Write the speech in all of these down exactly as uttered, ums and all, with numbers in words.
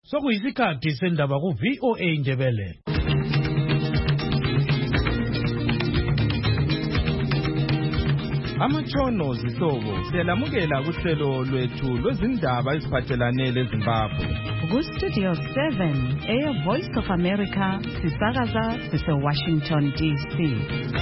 Sokuyisikhathi sendaba ku V O A Ndebele. Amatshono zihlobo siyalamukela kuhlelo lwethu lwezindaba eziphathelane leZimbabwe. Ku Studio seven, Air Voice of America, sisakaza sise Washington D C.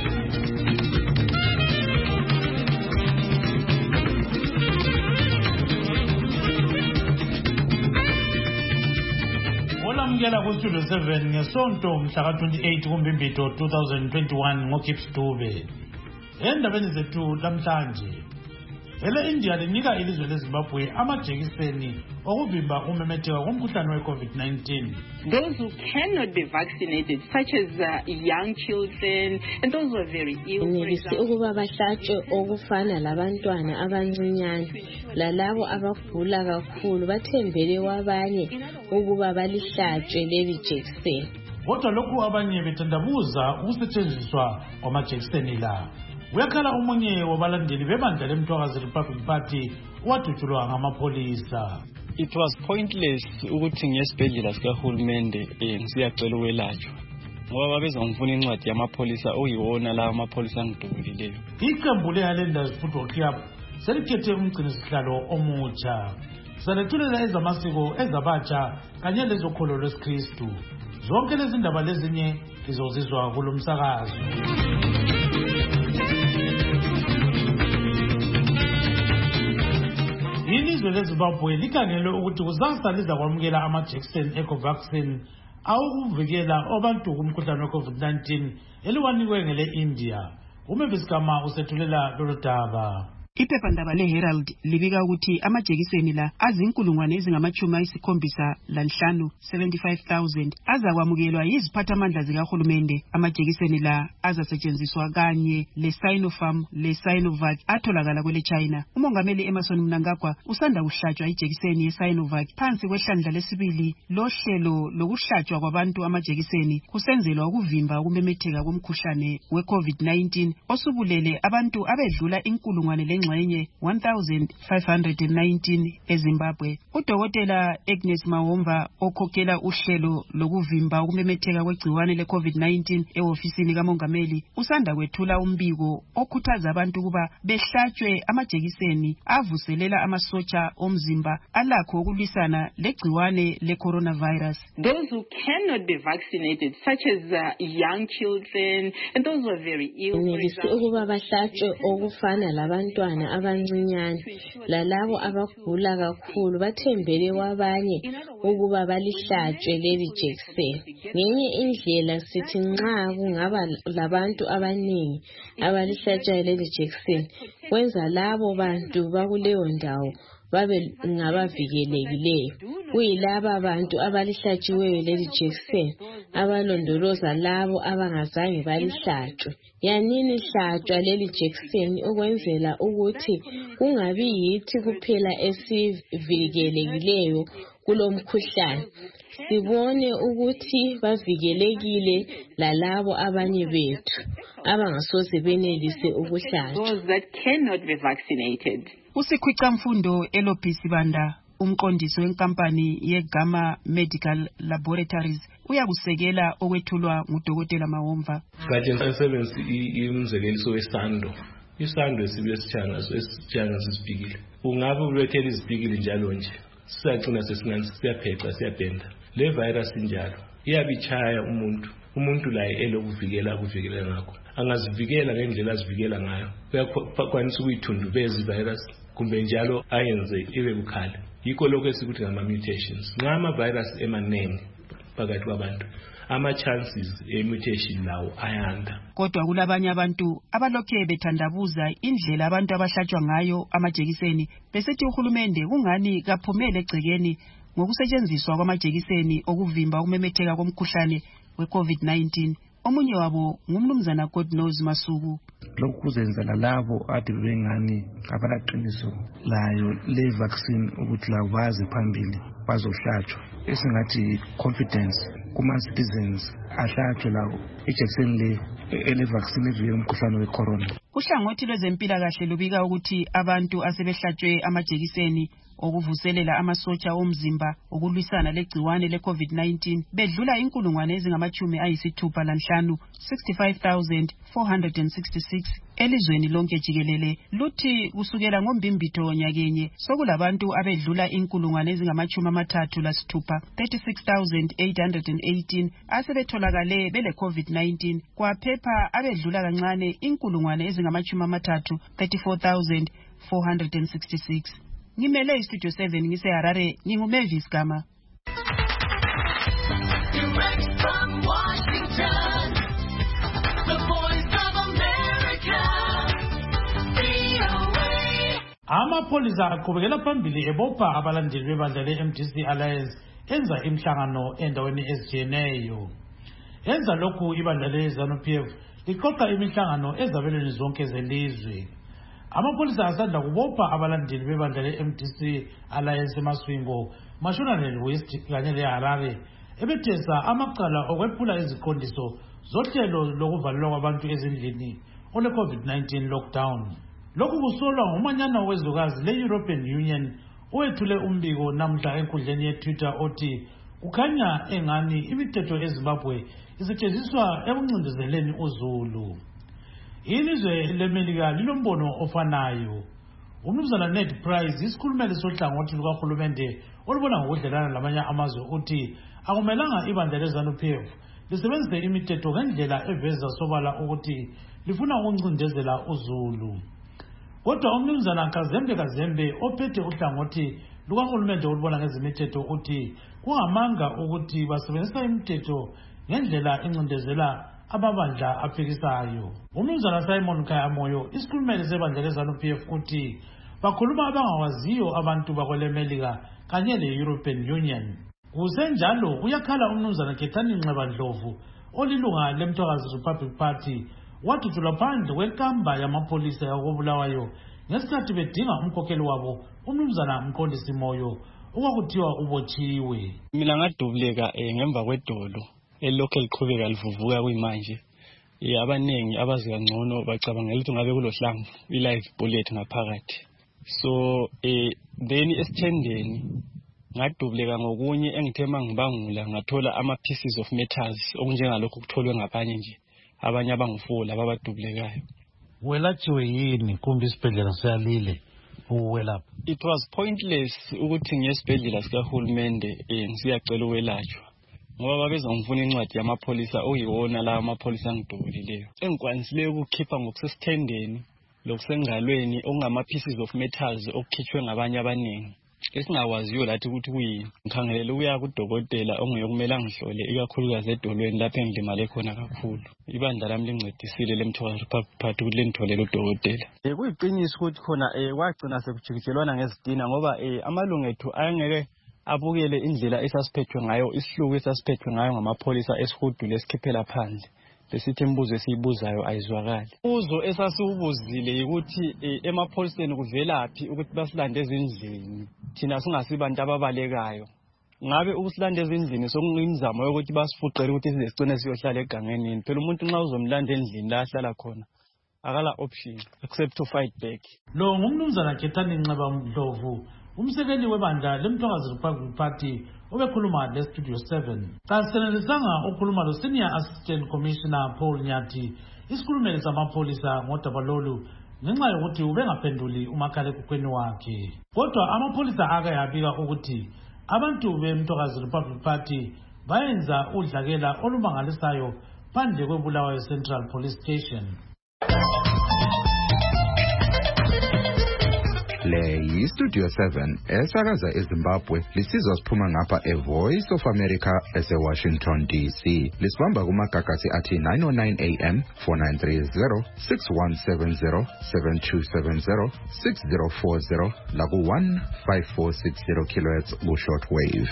Olamukela ku Studio seven ngesonto mhla twenty-eight kuMbimbido twenty twenty-one ngoKips Dube. Endabeni zethu lamhlanje, ele India linika ilizwe leZimbabwe amajekiseni okuvimba umemetheka komkhuhlane we-COVID nineteen. Those who cannot be vaccinated, such as uh, young children and those who are very ill, nilisi ukuba bahlatshwe okufana labantwana abancinyane lalabo abagula kakhulu bathembele kwabanye ukuba balihlatshwe leli jekiseni. Kodwa lokhu abanye bethandabuza ukusetshenziswa kwamajekiseni la. Uyakhala umunye wabalandeli bebandla leMthwakazi Republic Party wadutshulwa ngamapolisa. It was pointless ukuthi ngesibhedlela sikahulumende ngisiyacela ukwelatshwa ngoba babezongifuna incwadi yamapolisa oyiwona la amapolisa angidubulileyo. Iqembu leHighlanders Football Club selikhethe umgcinisihlalo omutsha. Salethulela ezamasiko ezabatsha kanye lezokholo lwesikristu. Zonke lezi ndaba lezinye lizozizwa kulo msakazo. Ilizwe leZimbabwe likhangele ukuthi kusasa liza kwamukela amajekiseni eCovaxin awukuvikela abantu kumkhuhlane we-COVID nineteen eliwanikwe ngele India. Umebiskama usethulela lolu daba. Iphephandaba leHerald libika ukuthi amajekiseni la azinkulungwane ezingamachumi ayisikhombisa lanhlanu seventy-five thousand azakwamukelwa yiziphathamandla zikahulumende. Amajekiseni la azasetshenziswa kanye leSinopharm leSinovac atholakala kwele China. Umongameli Emerson Mnangagwa usanda kuhlatshwa ijekiseni yeSinovac phansi kwehlandla lesibili lohlelo lokuhlatshwa kwabantu amajekiseni kusenzelwa ukuvimba ukumemetheka komkhuhlane we-COVID nineteen osubulele abantu abedlula inkulungwane le ngxenye one thousand five hundred nineteen eZimbabwe. Udokotela Agnes Mawomva okhokhela uhlelo lokuvimba ukumemetheka kwegciwane le-COVID nineteen eofisini kamongameli usanda kwethula umbiko okhuthaza abantu ukuba behlatshwe amajekiseni avuselela amasotsha omzimba alakho ukulwisana legciwane le-coronavirus. Those who cannot be vaccinated, such as uh, young children and those who are very ill, nilisi ukuba bahlatshwe okufana labantwana abancinyane lalabo abagula kakhulu bathembele kwabanye ukuba balihlatshwe leli jekiseni. Ngenye indlela sithi nxa kungaba labantu abaningi abalihlatshwe leli jekiseni kwenza labo bantu bakuleyo ndawo babe ngabavikelekileyo. Kuyilaba bantu abalihlatshiweyo leli jekiseni abalondoloza labo abangazange balihlatshwe. Yanini hlatshwa leli jekiseni ukwenzela ukuthi kungabi yithi kuphela esivikelekileyo kulomkhuhlane, sibone ukuthi bavikelekile lalabo abanye bethu abangasoze benelise ukuhlatshwa. those that cannot be vaccinated. Usikhwicamfundo Elobisi Banda umqondisi wenkampani yeGamma Medical Laboratories uyakusekela okwethulwa ngudokotela Mawomva. Kanje ngisebenza imzekeliso wesando. Isando esibe sitshanga so esitshanga sisibhikile. Ungabe ulethela izibhikile njalo nje. Siyacina sesingansi siyapheca siyabhenda. Le virus injalo iyabichaya umuntu. Umuntu laye elokuvikela kuvikela ngakho. Angazivikela ngendlela azivikela ngayo. Uyakwanisa ukuyithundubeza ivirus kumbe njalo ayenze ibe bukhali. Yikho lokho esikuthi ngama mutations. Ngama virus emaningi phakathi kwabantu. Ama chances e mutation lawo ayanda. Kodwa kulabanye abantu abalokhe bethandabuza indlela abantu abahlatshwa ngayo amajekiseni besithi uhulumende kungani kaphumele egcekeni ngokusetshenziswa kwamajekiseni okuvimba ukumemetheka komkhuhlane we-COVID nineteen. Omunye wabo ngumnumzana Godnose Masuku. Lokhu kuzenzela labo ade bengani abalaqiniso layo le vaccine ukuthi la baze phambili bazohlatshwa. Esingathi confidence kuma citizens ahlatshwe lawo ijekiseni le ele vaccine evikela umkhuhlane we-corona. Uhlangothi lwezempilakahle lubika ukuthi abantu asebehlatshwe amajekiseni okuvuselela amasotsha omzimba okulwisana legciwane le-COVID nineteen bedlula inkulungwane ezingamachumi ayisithupha lanhlanu sixty-five thousand four hundred sixty-six elizweni lonke jikelele. Luthi kusukela ngombimbitho nyakenye sokulabantu abedlula inkulungwane ezingamachumi amathathu lasithupha thirty-six thousand eight hundred eighteen asebetholakale bele-COVID nineteen kwaphepha abedlula kancane inkulungwane ezingamachumi amathathu thirty-four thousand four hundred sixty-six. Ngimele istudio seven ngise Harare, nginguMavis Gama. Direct from Washington, the voice of America, V O A. Amapolisa aqhubekela phambili ebopha abalandeli bebandla le-M D C Alliance enza imhlangano endaweni ezitshiyeneyo. Enza lokhu ibandla le-ZANU-P F liqoqa imihlangano ezabelweni zonke zelizwe. Amapolisa asanda kubopha abalandeli bebandla le-M D C Alliance eMaswingo, Mashonaland West kanye le-Harare ebethesa amacala okwephula iziqondiso zohlelo lokuvalelwa kwabantu ezindlini ole-COVID nineteen lockdown. Lokhu kusolwa ngumanyana wezwekazi le-European Union owethule umbiko namhla enkundleni ye-Twitter othi kukhanya engani imithetho eZimbabwe isetshenziswa ekuncindezeleni uZulu. Ilizwe leMelika lilombono ofanayo. Umnumzana Ned Price isikhulumeli sohlangothi lukahulumende olubona ngokudlelana lamanye amazwe uthi akumelanga ibandla le-ZANU-P F lisebenzise imithetho ngendlela eveza sobala ukuthi lifuna ukuncindezela uZulu. Kodwa umnumzana Kazembe Kazembe ophethe uhlangothi lukahulumende olubona ngezimithetho uthi kungamanga ukuthi basebenzisa imithetho ngendlela incindezela ababandla aphikisayo. Umnumzana Simon Khayamoyo isikhulumeli sebandla le-ZANU-P F uthi bakhuluma abangawaziyo abantu bakwelemelika kanye le-European Union. Kusenjalo uyakhala umnumzana Kethani Nxebandlovu olilunga lemthokazi Republic Party wathuthulwa phandle kwekamba yamapolisa yakobulawayo ngesikhathi bedinga umkhokheli wabo umnumzana Mqondisi Moyo okwakuthiwa ubotshiwe. Mina ngadubuleka ngemva kwedolo elokhu liqhubeka livuvuka kuyimanje. Abanengi abazi kangcono bacabangela ukuthi ngabe kulohlangu i-live bullet ngaphakathi. So eh then esithendeni ngadubuleka ngokunye engithema ngibangula ngathola ama pieces of metals okunjengalokho kutholwe ngapanye nje abanye abangufola babadubulekayo. Welathiwe yini kumbe isibhedlela siyalile ukwelapha? It was pointless ukuthi ngesibhedlela sikahulumende eh ngisiyacela ukwelatshwa ngoba babezongifuna incwadi yamapolisa oyiwona la amapolisa angidubulileyo engikwanisileyo ukukhipha ngokusesithendeni lokusengalweni okungama pieces of metals okukhitshwe ngabanye abaningi esingakwaziyo lathi ukuthi kuyini. Ngikhangelela ukuya kudokotela ongeyokumela ngihlole ikakhulukazi edolweni lapho engilimale khona kakhulu. Ibandla lami lincedisile lemthokazi Republic Party ukuthi lengitholele udokotela. Eh kuyiqiniso ukuthi khona eh kwagcina sekujikijelwana ngezitina ngoba eh amalungu ethu ayengeke abukele indlela esasiphethwe ngayo isihluku esasiphethwe ngayo ngamapolisa esihudu lesikhiphela phandle. Lesithi imbuzo esiyibuzayo ayizwakali. Uzo esasiubuzile ukuthi emapoliseni kuvelaphi ukuthi basilande ezindlini thina singasibantu ababalekayo. Ngabe ukusilanda ezindlini sokunimizamo ukuthi basifuqele ukuthi sizesicone siyohlala egangeni. Phela umuntu nxa uzomlanda endlini la ahlala khona akala option except to fight back. Lo ngumnumzana Kethani Nxebandlovu umsekeli webandla lemthokazi Republic Party obekhuluma le-Studio seven. Kasenelisanga ukhuluma lo Senior Assistant Commissioner Paul Nyati isikhulumeli samapolisa ngoDabalolu ngenxa yokuthi ubengaphenduli umakhalekhukhwini wakhe. Kodwa amapolisa ake yabika ukuthi abantu bemthokazi Republic Party bayenza udlakela olumangalisayo phandle kwebulawayo Central Police Station. Le yi-Studio seven esakaza eZimbabwe lisizwa siphuma ngapha e-Voice of America ese-Washington D C. Lisibamba kumagagasi athi nine oh nine A M, four nine three zero, six one seven zero, seven two seven zero, six zero four zero laku one five four six zero kilohertz ku-shortwave.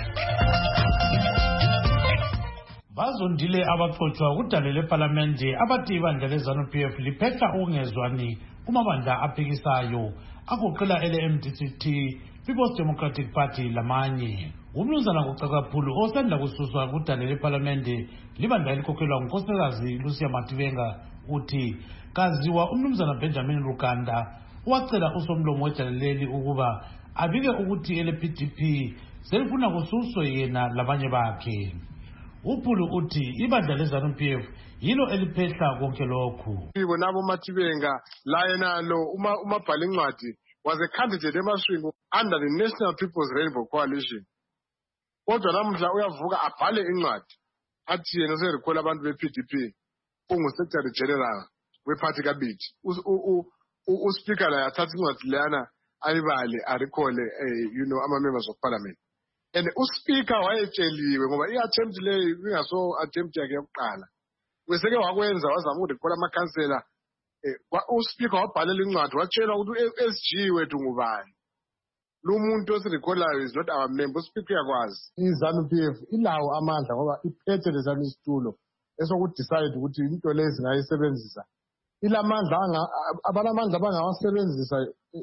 Bazondile abaxoxwa kudale leParlamente abathi ibandla le-ZANU-P F liphetha ukungezwani kumabandla aphikisayo agoqela ele-M D C T, People's Democratic Party lamanye. Umnumzana kucakaphulu osanda kususwa kudale leParlamente libandla elikhokhelwa ngunkosikazi Lucia Mativenga uthi kaziwa umnumzana Benjamin Rukanda wacela usomlomo wejalaleli ukuba abike ukuthi ele P D P selifuna kususwe yena labanye bakhe. Uphulu uthi ibandla leZANU P F yilo eliphehla konke lokhu. Ibo nabo Matibenga la yena lo uma umabhala incwadi was a candidate emaswingo under the National People's Rainbow Coalition. Kodwa namhla uyavuka abhale incwadi athi yena userikhola abantu be P D P ungu Secretary General weparty kaBithi. Uspeaker la yathatha incwadi lana ayibale arikhole you know ama members of parliament. And uspeaker wayetsheliwe ngoba iattempt le ingaso attempt yakhe yokuqala. Weseke wakwenza wazama ukudikhola ama councillor uspeaker wabhalela incwadi watshela ukuthi u-S G wethu ngubani. Lo muntu osirikholayo is not our member. Uspeaker yakwazi iZANU P F ilawo amandla ngoba iphethe lezana isitulo esokudecide ukuthi into lezi ngayisebenzisa. Ilamandla abanamandla abangawasebenzisa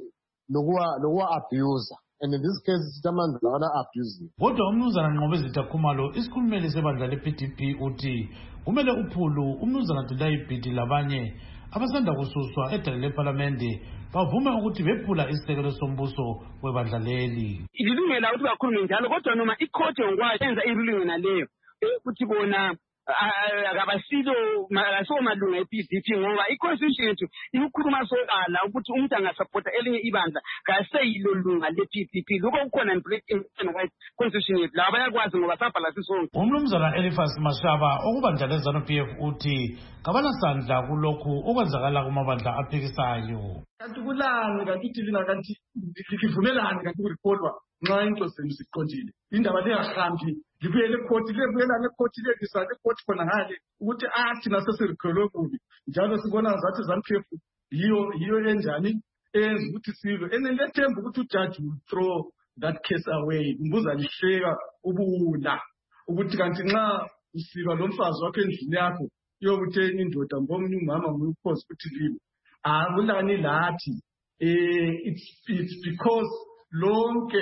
lokuwa lokuwa abuse. And in this case sitamandla bana abuse. Kodwa umnumzana Nqobezitha Khumalo isikhulumeli sebandla le P D P uthi kumele uphulu umnumzana Dudai Bhidi labanye abasanda kususwa edale leParlamente bavume ukuthi bephula isisekelo sombuso webandla leli. Ilungela ukuthi bakhulume njalo kodwa noma icourt ngokwayo yenza iruling naleyo ukuthi bona akabasilo malaso malunga eP D P ngoba iconstitution yethu ikhuluma sokala ukuthi umuntu angasupporta elinye ibandla kaseyilo lunga leP D P lokho kukhona in constitution yethu laba bayakwazi ngoba sabhala sisonke. Umnumzana Elifas Mashaba okubandla leZANU P F uthi kabana sandla kulokhu okwenzakala kumabandla aphikisayo. Kanti kulani kanti thina kanti livumelani kanti kurikodwa nxa into semsiqondile indaba leyahambi libuyele ecourt lebuyelana ecourt ledisane ecourt khona ngale ukuthi athi nasesirikholo kubi njalo sibona zathi ZANU P F yiyo yiyo enjani enza ukuthi silwe enelethemba ukuthi ujudge will throw that case away umbuza lihleka ubula ukuthi kanti nxa usilwa lomfazi wakhe endlini yakho yokuthi indoda ngomnye umama ngukhosi ukuthi libe akulani lathi it's it's because lonke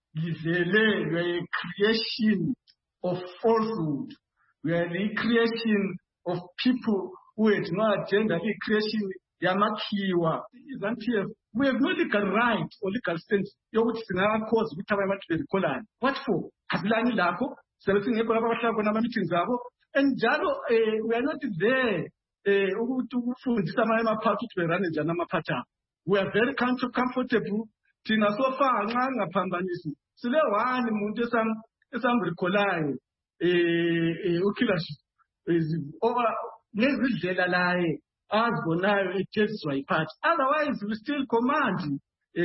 livele we are a creation of falsehood. We are the creation of people who had no agenda, the creation yamakhiwa. ZANU P F, we have no legal right or legal stance yokuthi singakhoza ukuthi abantu bezikolani. What for? Asilani lakho sebesingekho lapha abahlala khona ama meetings abo and njalo we are not there ukuthi ukufundisa ama amaphathi ukuthi berane njani amaphathi abo. We are very comfortable thina sofa nxa ngaphambanisi sile one umuntu esam esamrikholayo eh ukhilashi over nezidlela laye azibonayo ejeziswa iphathi. Otherwise we still command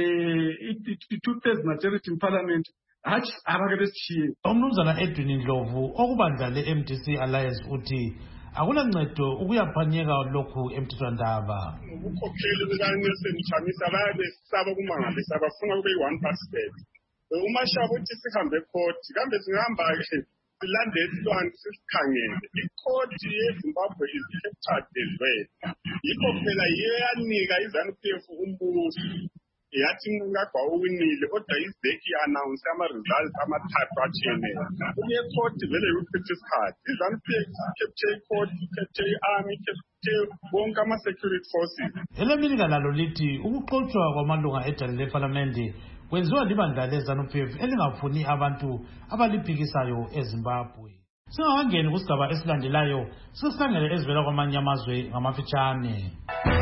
eh two-thirds majority in parliament. Hathi abakebeshiye. Umnumzana Edwin Ndlovu okubandla le M D C Alliance uthi akulancedo ukuyaphanyeka lokhu emthethwandaba. Ukukhokheli bekaNelson Chamisa babe saba kumangalisa abafuna kube yi-one percent. Umashaba uthi sihambe court kambe singahamba ke silande isizwana sisikhangele. I-court yeZimbabwe is captured as well. Yikho phela yiyo yanika iZANU P F umbuso. Yathi ngakwa uwinile kodwa izeki announce ama results amathathu atshiyeneyo. Kuye court vele yuphethe isikhathi. iZANU P F capture court, capture army, capture bonke ama security forces. Eleminika lalo lithi ukuxoxwa kwamalunga edale leParlamente kwenziwa libandla leZANU P F elingafuni abantu abaliphikisayo eZimbabwe. Singakangeni kusigaba esilandelayo sesikhangele ezivela kwamanye amazwe ngamafitshane.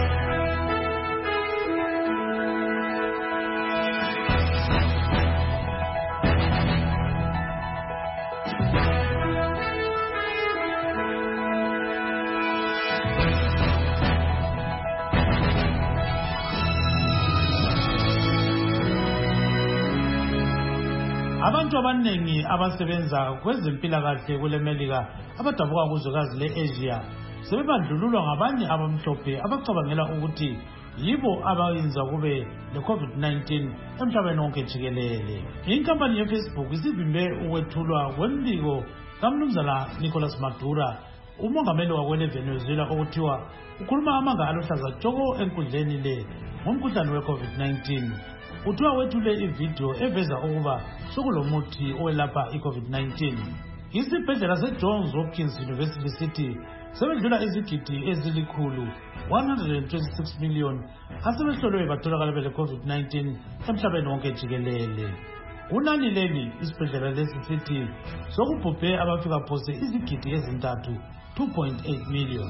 Abantu abanengi abasebenza kwezempilakahle kuleMelika abadabuka kuzwekazi le-Asia sebebandlululwa ngabanye abamhlophe abacabangela ukuthi yibo abayenza kube le-COVID nineteen emhlabeni wonke jikelele. Inkampani yeFacebook isivimbe ukwethulwa kwembiko kaMnumzana Nicolas Maduro, umongameli wakwele-Venezuela okuthiwa ukhuluma amanga aluhlaza tshoko enkundleni le ngomkhuhlane we-COVID nineteen. Uthiwa wethule ivideo eveza ukuba sokulomuthi owelapha i-COVID nineteen. Isibhedlela seJohns Hopkins University sithi sebedlula izigidi ezilikhulu one hundred twenty-six million asebehlolwe batholakala bele COVID nineteen emhlabeni wonke jikelele. Unani leli isibhedlela lesi sithi sokubhubhe abafika phose izigidi ezintathu two point eight million.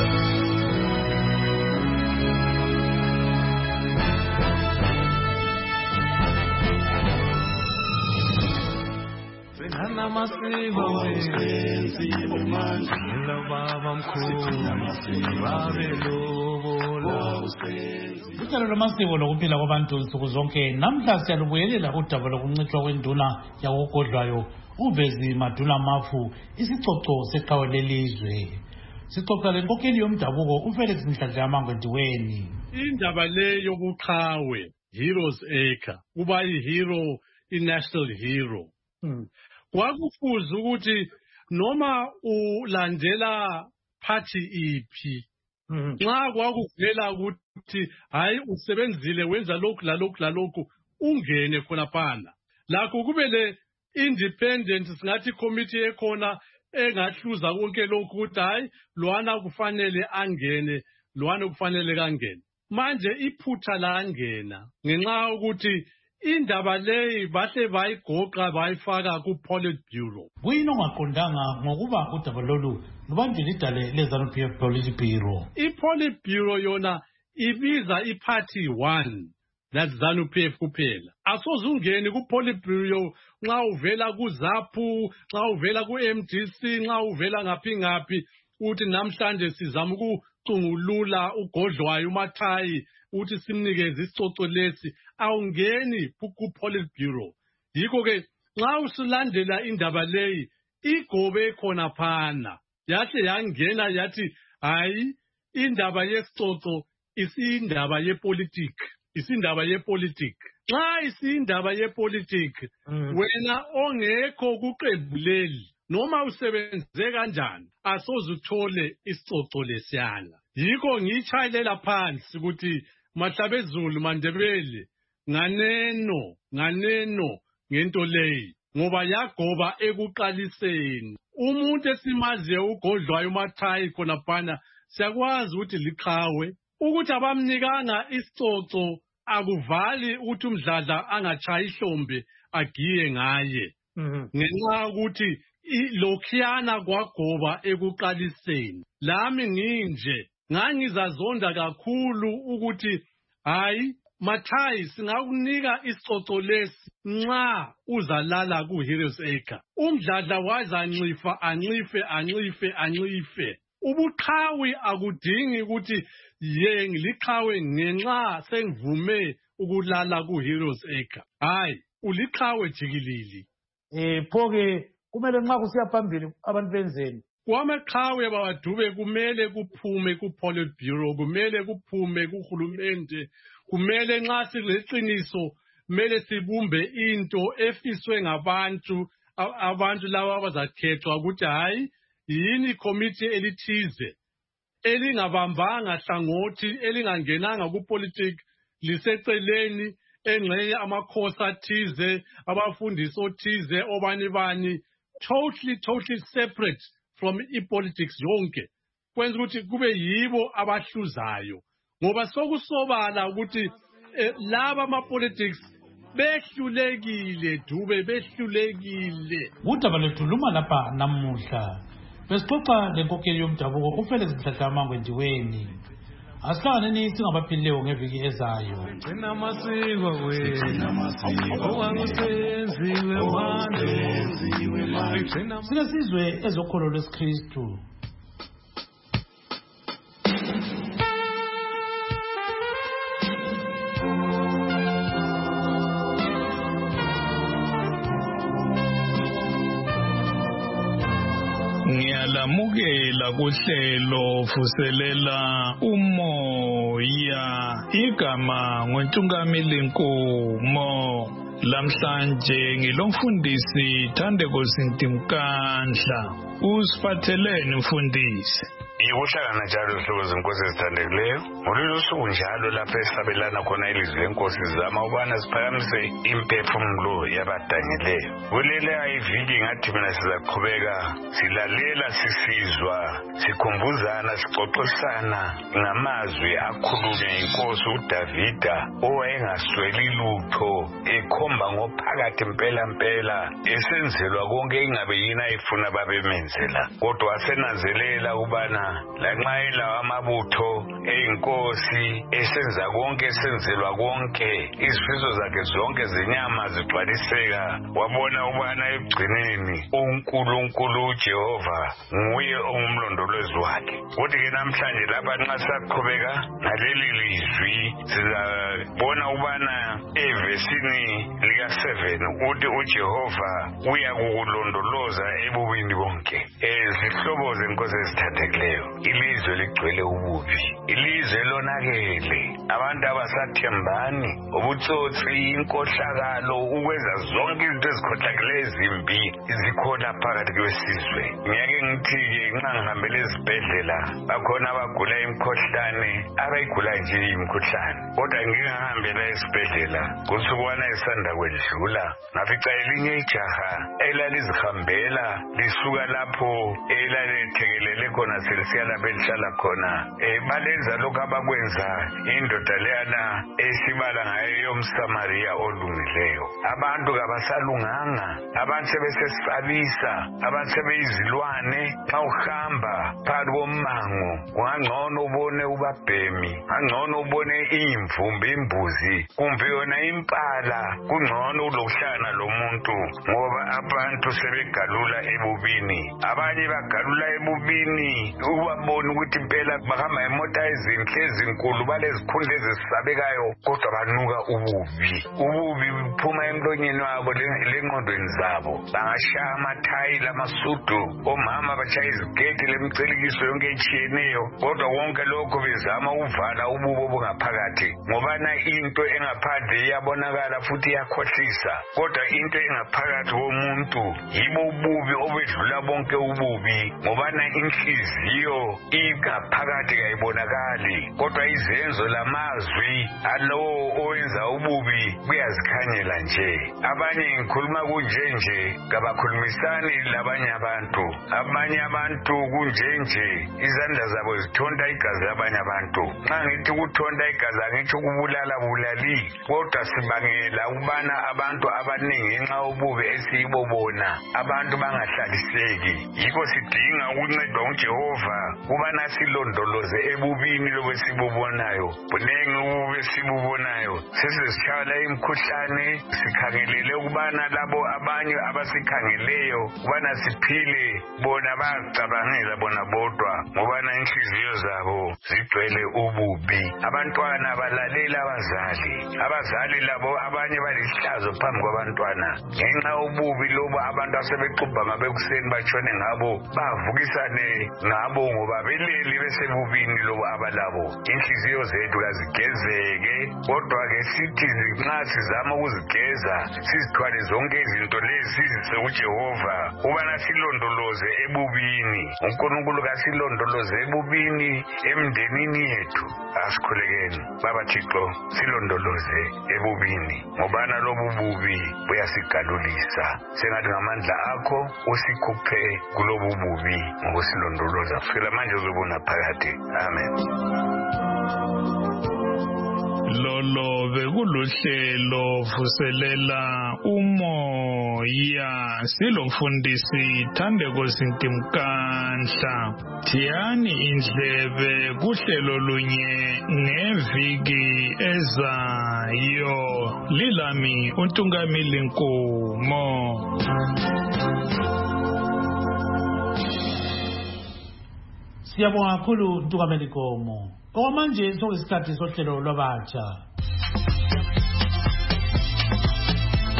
Uhlelo lwamasiko lokuphila kwabantu nsuku zonke namhla siyalubuyelela udaba lokuncitshwa kwenduna yakogodlwayo uVezi Madula Mafu isicoco seqhawe lelizwe. Sixoxa lenkokheli yomdabuko uFelix Mhlandla Mangwendiweni. Indaba le yobuqhawe Heroes Acre kuba ihero i-national hero. Hmm. Kwakufuze ukuthi noma ulandela party iphi nxa kwakuvela ukuthi hayi usebenzile wenza lokhu lalokhu lalokhu ungene khona phana lakho kube le independent singathi committee ekhona engahluza konke lokhu ukuthi hayi lwana kufanele angene lwana kufanele kangene manje iphutha la angena ngenxa ukuthi indaba leyi bahle bayigoqa bayifaka ku Politburo. Kuyini ongaqondanga ngokuba udaba lolu lubanjwe lidale leZANU P F Politburo? I-Politburo yona ibiza i-party one, that's ZANU P F kuphela. Asoze ungene ku Politburo nxa uvela ku ZAPU, nxa uvela ku M D C, nxa uvela ngaphi ngaphi uthi namhlanje sizama ukucungulula ugodlwayo uMathayi uthi simnikeze isicoco lesi awungeni ku Politburo. Yikho ke nxa usulandela indaba leyi igobe khona phana yahle yangena yathi hayi indaba yesicoco isindaba yepolitiki isindaba yepolitiki nxa isindaba yepolitiki wena ongekho kuqembu leli noma usebenze kanjani asoze uthole isicoco lesiyana. Yikho ngiyichayilela phansi ukuthi Mahlabezulu Mandebele nganeno nganeno ngento leyi ngoba yagoba ekuqaliseni umuntu esimaziye ugodlwayo uMathayi khona phana siyakwazi ukuthi liqhawe ukuthi abamnikanga isicoco akuvali ukuthi umdladla angachayi ihlombe agiye ngaye ngenxa ukuthi lokhiyana kwagoba ekuqaliseni. Lami nginje ngangizazonda kakhulu ukuthi hayi Mathayi singakunika isicoco lesi nxa uzalala ku Heroes Acre. Umdladla waza ancifa ancife ancife ancife. Ubuqhawe akudingi ukuthi ye ngiliqhawe ngenxa sengivume ukulala ku Heroes Acre. Hayi uliqhawe jikilili. Eh phoke kumele nxa kusiya phambili abantu benzeni kwamaqhawe bawadube kumele kuphume ku Politburo kumele kuphume kuhulumende kumele nxa sileqiniso kumele sibumbe into efiswe ngabantu abantu laba abazakhethwa ukuthi hayi yini committee elithize elingabambanga hlangothi elingangenanga ku politics liseceleni engxenye amakhosi athize abafundisi othize obani bani totally totally separate from i-politics yonke kwenza ukuthi kube yibo abahluzayo ngoba sokusobala ukuthi eh, laba ama-politics behlulekile dube behlulekile. Udaba lethu luma lapha namuhla besixoxa lenkokheli yomdabuko uFelix Mhlandla Mangwendiweni. Asihlanganeni singabaphilileyo ngeviki ezayo. Gcina amasiko wethu okwakusenziwe manje sike sizwe ezokholo lwesiKristu. Ngiyalamukela kuhlelo vuselela umoya igama ngoNtungamili Nkomo. Lamhlanje ngilomfundisi Thandeko Sintimkandla. Usiphatheleni mfundisi? Ikuhlangana njalo hlobo zenkosi ezithandekileyo. Ngololu suku njalo lapho esabelana khona ilizwi lenkosi zama ubana siphakamise imphefumulo yabadanyileyo. Kulele ayiviki ngathi mina sizaqhubeka silalela sisizwa sikhumbuzana sixoxisana ngamazwi akhulunywa inkosi uDavida owayengasweli lutho ekhomba ngophakathi impela mpela esenzelwa konke ingabe yini ayifuna babemenzela. Kodwa asenanzelela ubana lanxa elawa amabutho eyinkosi esenza konke esenzelwa konke izifiso zakhe zonke zenyama zigcwaliseka, wabona ubana ekugcineni uNkulunkulu uJehova nguye ongumlondolozi wakhe. Kodwa-ke namhlanje lapha nxa saqhubeka ngaleli lizwi sizabona ubana evesini lika seven uthi uJehova uyakukulondoloza ebubini bonke. Izihlobo zenkosi ezithathekileyo, ilizwe ligcwele ububi, ilizwe lonakele, abantu abasathembani, ubutsotsi, inkohlakalo, ukwenza zonke izinto ezikhohlakeleyo ezimbi zikhona phakathi kwesizwe. Ngiyake ngithi-ke nxa ngihambele ezibhedlela bakhona abagula imikhohlane abayigula nje imikhuhlane, kodwa ngike ngahambela esibhedlela kusukwana esanda kwedlula ngafica elinye ijaha elalizihambela lisuka lapho elalethekelele khona selisiya lapho elihlala khona. Um balenza lokhu abakwenza indoda leyana esibala ngayo yomSamariya olungileyo. Abantu kabasalunganga, abantu sebesesabisa, abantu sebeyizilwane. Xa uhamba phakathi kommango kungangcono ubone ubabhemi, kungangcono ubone imvumbi, imbuzi, kumbe yona impala, kungcono ulokuhlangana lomuntu, ngoba abantu sebegalula ebubini. Abanye bagalula ebubini ubabona ukuthi impela bahamba imota ezinhle ezinkulu balezikhundla ezisabekayo kodwa banuka ububi. Ububi buphuma emlonyeni wabo lengqondweni zabo. Bangashaya amathayi lamasudu, omama bashaya izigeti lemicelikiso yonke etshiyeneyo, kodwa wonke lokho bezama uvala ububo bungaphakathi, ngobana into engaphandle iyabonakala futhi iyakhohlisa, kodwa into engaphakathi komuntu yibo ububi obedlula bonke ububi, ngobana inhliziyo ingaphakathi kayibonakali, kodwa izenzo lamazwi alowo owenza ububi kuyazikhanyela nje. Abanye ngikhuluma kunjenje kabakhulumisani labanye abantu, abanye abantu kunjenje izandla zabo zithonta igazi labanye abantu. Nxa ngithi ukuthonta igazi angithi ukubulala bulali, kodwa sibangela ukubana abantu abaningi ngenxa ububi esiyibobona abantu bangahlaliseki. Yikho sidinga ukuncedwa uJehova kubana silondoloze ebubini lobo sibubonayo. Bunengi ububi sibubonayo, sesisitshala imikhuhlane sikhangelele ukubana labo abanye abasikhangeleyo ukubana siphile bona bayacabangela bona bodwa, ngobana inhliziyo zabo zigcwele ububi. Abantwana balalela abazali, abazali labo abanye balihlazo phambi kwabantwana ngenxa ububi lobo abantu asebexubha ngabekuseni batshone ngabo, bavukisane ngabo ngoba beleli besebubini lobo abalabo. Inhliziyo zethu kazigezeke, kodwa-ke sithi nxa sizama ukuzigeza sizithwale zonke izinto lezi sizise uJehova ubana silondoloze ebubini. uNkulunkulu kasilondoloze ebubini emndenini yethu. Asikhulekeni Baba Thixo, silondoloze ebubini ngobana lobu bubi buyasigalulisa. Sengathi ngamandla akho usikhuphe kulobu bubi ngokusilondoloza. Kusukela manje uzobona phakathi. Amen. Lolo bekuluhlelo vuselela umoya silomfundisi Thandeko Sintimkanhla. Thiyani indlebe kuhlelo lunye ngeviki ezayo. Lilami uNtungamili Nkomo. Siyabonga kakhulu uNtungamili Nkomo. Okwamanje sokuyisikhathi sohlelo lwabatsha.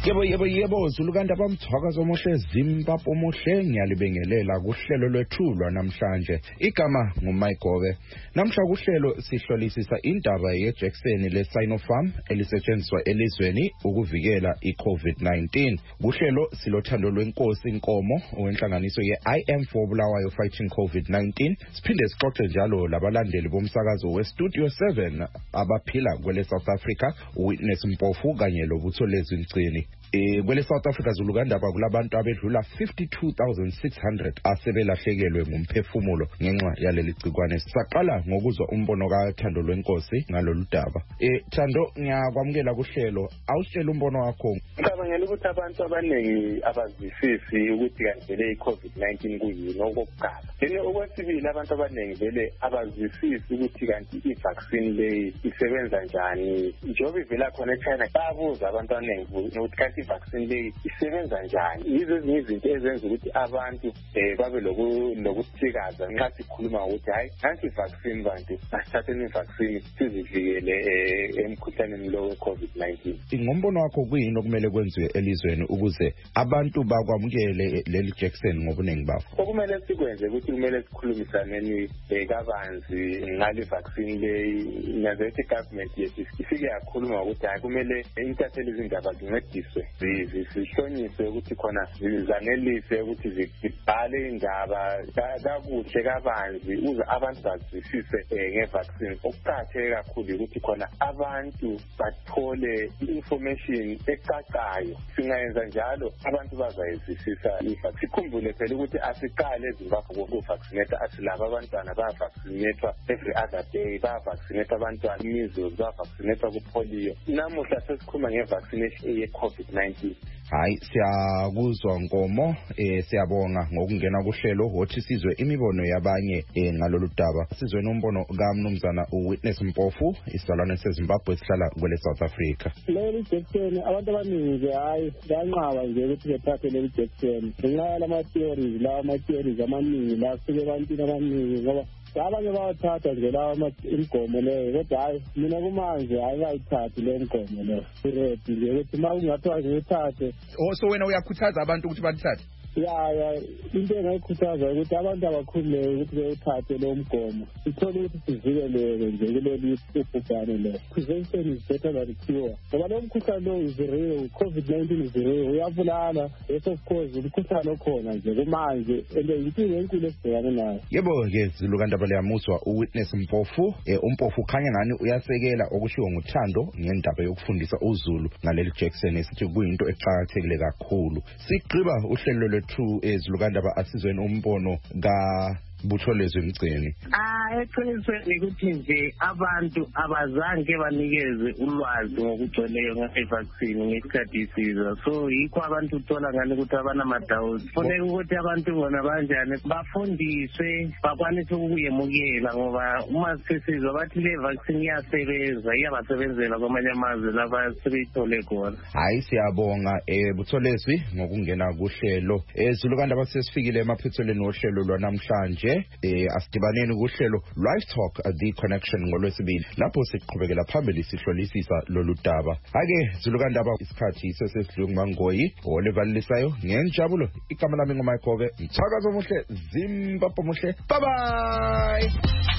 Yebo yebo yebo Zulukanda bamthwakazo omuhle Zimbabwe omuhle ngiyalibengelela kuhlelo lwethulwa namhlanje igama nguMayigobe namhla kuhlelo sihlolisisa indaba yeJackson leSinopharm elisetshenziswa elizweni ukuvikela iCovid nineteen kuhlelo silothando lwenkosi inkomo wenhlanganiso yeI am for Bulawayo fighting COVID nineteen siphinde sixoxe njalo labalandeli bomsakazo weStudio seven abaphila kwele South Africa uWitness Mpofu kanye loButholezwi Mgcini Eh kwele South Africa Zulukanda kulabantu abedlula fifty-two thousand six hundred asebelahlekelwe ngumphefumulo ngenxa yaleli gcikwane. Saqala ngokuzwa umbono kaThando lwenkosi ngalolu daba. Eh Thando ngiyakwamukela kuhlelo. Awusitshela umbono wakho. Ngicabangela ukuthi abantu abaningi abazwisisi ukuthi kanti le COVID nineteen kuyini okokuqala. Yini okwesibili abantu abaningi vele abazwisisi ukuthi kanti i-vaccine le isebenza njani. Njengoba ivela khona eChina babuza abantu abaningi ukuthi kanti i-vaccine le isebenza njani. Yizo ezinye izinto ezenza ukuthi abantu eh babe lokuthikaza nxa sikhuluma ukuthi hayi kanti i-vaccine bantu asithatheni i-vaccine sizivikele emkhuhlaneni lo we-COVID nineteen. Ngombono wakho kuyini okumele kwenziwe elizweni ukuze abantu bakwamukele leli Jackson ngobunengi bafo? Okumele sikwenze ukuthi kumele sikhulumisaneni kabanzi ngale vaccine le nazethi government yethu ifike yakhuluma ukuthi hayi kumele intatheli izindaba zincediswe zihlonyiswe ukuthi khona zanelise ukuthi zibhale indaba kakuhle kabanzi uze abantu bazwisise ngevaccine. Okuqakatheke kakhulu ukuthi khona abantu bathole information ecacayo. Singayenza njalo abantu bazayizwisisa ivaccine. Sikhumbule phela ukuthi asiqale eZimbabwe ukuvaccinate asilaba abantwana bayavaccinatwa every other day bayavaccinate abantwana measles bayavaccinate kupolio. Namuhla sesikhuluma ngevaccination ye-COVID nineteen. Hayi siyakuzwa Nkomo eh siyabonga ngokungena kuhlelo hothi sizwe imibono yabanye eh ngalolu daba. Sizwe nombono kaMnumzana uWitness Mpofu isalane seZimbabwe sihlala kwele South Africa. Leli Jackson abantu abaningi hayi banqaba nje ukuthi bethathe leli Jackson. Ngenxa lama theories la ama theories amaningi la sike abantu abaningi ngoba abanye bawathatha nje lawa imgomo leyo kodwa hayi mina kumanje ayikayithathi le mgomo leyo iredi nje ukuthi uma ungathiwa ngithathe. Oh so wena uyakhuthaza abantu ukuthi bathathe? Ya ya into engayikhuthaza ukuthi abantu abakhulile ukuthi beyithathe lo mgomo ithole ukuthi sivikeleke nje kuleli ubhubhane le. Prevention is better than cure. Ngoba lo mkhuhlane lo is real, COVID nineteen is real, uyabulala. Yes of course umkhuhlane okhona nje kumanje and inkinga enkulu esibhekane nayo. Yebo ke Zulukanda baliyamuzwa uWitness Mpofu eh uMpofu khanya ngani uyasekela okushiwo nguThando ngendaba yokufundisa uZulu ngaleli Jackson esithi kuyinto eqhakathekile kakhulu. Sigqiba uhlelo True eZulukanda ba asizweni umbono ka Butholezwi Mgcini. Ah eqinisweni ukuthi nje abantu abazange banikeze ulwazi ngokugcweleyo ngevaccine ngesikhathi isiza. So yikho abantu uthola ngani ukuthi abana madawuzi. Kufanele ukuthi abantu bona banjani bafundiswe bakwanise ukuyemukela ngoba uma sesizwa bathi le vaccine iyasebenza iyabasebenzela kwamanye amazwe laba sebeyithole khona. Hayi siyabonga eh Butholezwi ngokungena kuhlelo. eZulukanda basesifikile emaphethelweni ohlelo lwanamhlanje. Eh asidibaneni kuhlelo Live Talk at the Connection ngolwesibili lapho siqhubekela phambili sihlolisisa lolu daba. Ake Zulukanda ba isikhathi sesesidlungu mangoyi olevalisayo ngenjabulo igama lami ngoMayigobe mthakazo omuhle Zimbabwe omuhle. Bye bye.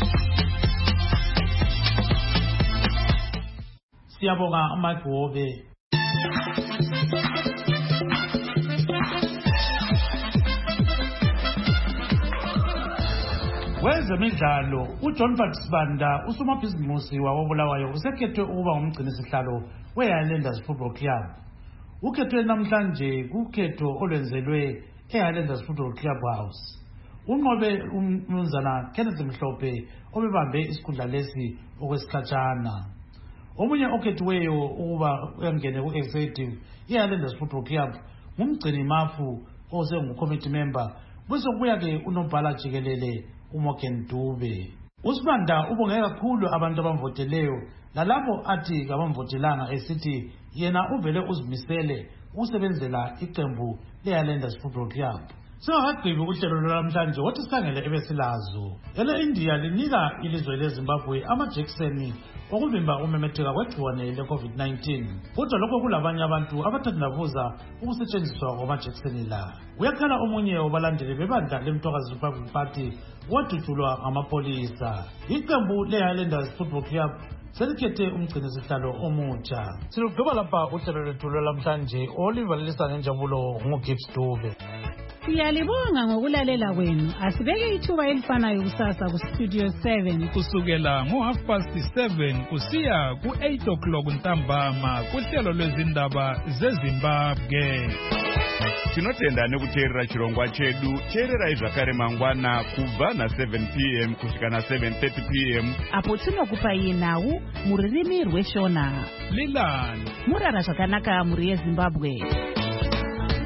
Siyabonga uMayigobe. Wezemidlalo uJohn Sibanda usomabhizinisi wawobulawayo usekhethwe ukuba ngumgcinisihlalo weHighlanders Football Club. Ukhethwe namhlanje kukhetho olwenzelwe eHighlanders Football Club House. Unqobe umnumzana Kenneth Mhlophe obebambe isikhundla lesi okwesikhatshana. Omunye okhethiweyo ukuba uyangene ku-executive yeHighlanders Football Club ngumgcini mafu osengumcommittee member bese kubuya ke uNobhala Jikelele uMorgan Dube. Usibanda ubonge kakhulu abantu abamvoteleyo lalabo athi kabamvotelanga esithi yena uvele uzimisele usebenzela iqembu leHighlanders Football Club. Singakagqibi uhlelo lwamhlanje wathi sikhangele ebesilazo. Ele India linika ilizwe leZimbabwe amajekiseni okuvimba umemetheka kwegciwane le-COVID nineteen. Kodwa lokho kulabanye abantu abathandabuza ukusetshenziswa kwamajekiseni la. Uyakhala omunye wabalandeli bebandla leMthokazi Republic Party wadutshulwa ngamapolisa. Iqembu le-Highlanders Football Club selikhethe umgcini sihlalo omutsha. Silugqiba lapha uhlelo lwethu lwamhlanje olivalelisa ngenjabulo nguGibbs Dube. Siyalibonga ngokulalela kwenu. Asibeke ithuba elifanayo kusasa ku Studio seven kusukela ngo half past seven kusiya ku eight o'clock ntambama kuhlelo lwezindaba zeZimbabwe. Tinotenda nekuteerera chirongwa chedu. Teererai zvakare mangwana kubva na seven p m kusvika na seven thirty p m apo tinokupai nhau muririmi rweshona. Lilani murara zvakanaka muri yeZimbabwe.